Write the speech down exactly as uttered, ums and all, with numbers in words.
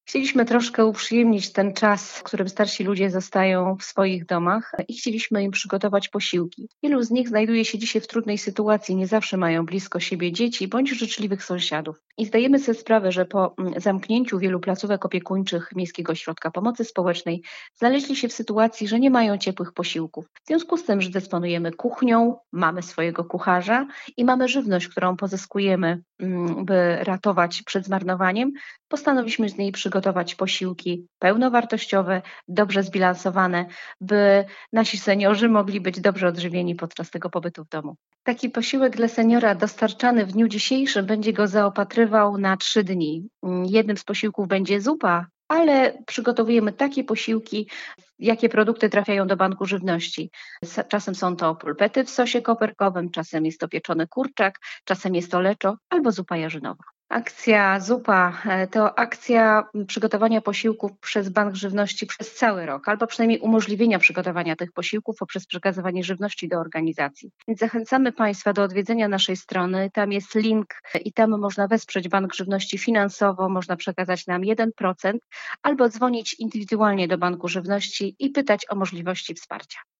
Chcieliśmy troszkę uprzyjemnić ten czas, w którym starsi ludzie zostają w swoich domach i chcieliśmy im przygotować posiłki. Wielu z nich znajduje się dzisiaj w trudnej sytuacji, nie zawsze mają blisko siebie dzieci bądź życzliwych sąsiadów. I zdajemy sobie sprawę, że po mm, zamknięciu wielu placówek opiekuńczych Miejskiego Ośrodka Pomocy Społecznej znaleźli się w sytuacji, że nie mają ciepłych posiłków. W związku z tym, że dysponujemy kuchnią, mamy swojego kucharza i mamy żywność, którą pozyskujemy, mm, by ratować przed zmarnowaniem, postanowiliśmy z niej przygotować posiłki pełnowartościowe, dobrze zbilansowane, by nasi seniorzy mogli być dobrze odżywieni podczas tego pobytu w domu. Taki posiłek dla seniora dostarczany w dniu dzisiejszym będzie go zaopatrywał na trzy dni. Mm, Jednym z posiłków będzie zupa, ale przygotowujemy takie posiłki, jakie produkty trafiają do banku żywności. S- Czasem są to pulpety w sosie koperkowym, czasem jest to pieczony kurczak, czasem jest to leczo albo zupa jarzynowa. Akcja Zupa e, to akcja m, przygotowania posiłków przez Bank Żywności przez cały rok, albo przynajmniej umożliwienia przygotowania tych posiłków poprzez przekazywanie żywności do organizacji. Więc zachęcamy Państwa do odwiedzenia naszej strony. Tam jest link e, i tam można wesprzeć Bank Żywności finansowo, można przekazać nam jeden procent albo dzwonić indywidualnie do Banku Żywności i pytać o możliwości wsparcia.